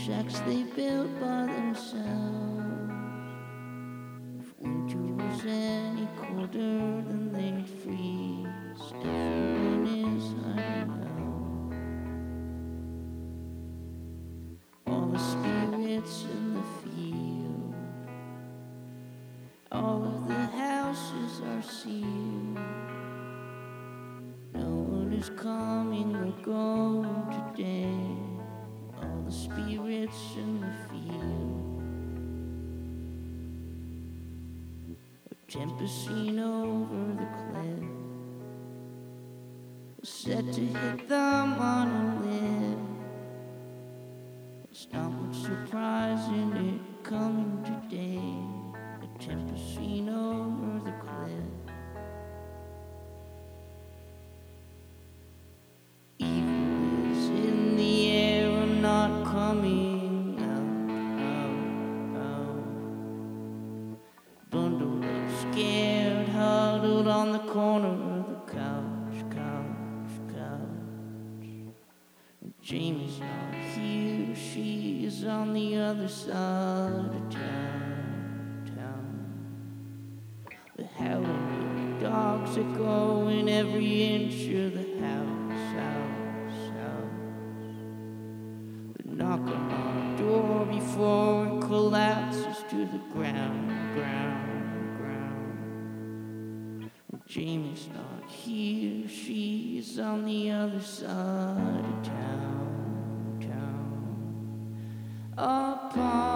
shacks they built by themselves. If winter was any colder, then they'd freeze. Everyone is hiding out. All the spirits in the field, all of the houses are sealed. No one is coming or going today. All the spirits in the field. A tempest seen over the cliff, set to hit the monolith. It's not much surprising it coming today. A tempest seen over the cliff. Coming out. Bundled up, scared, huddled on the corner of the couch. Jamie's not here, she is on the other side of town. The howling dogs echo in every inch of the house. Knock on our door before it collapses to the ground. Jamie's not here, she is on the other side of town. Upon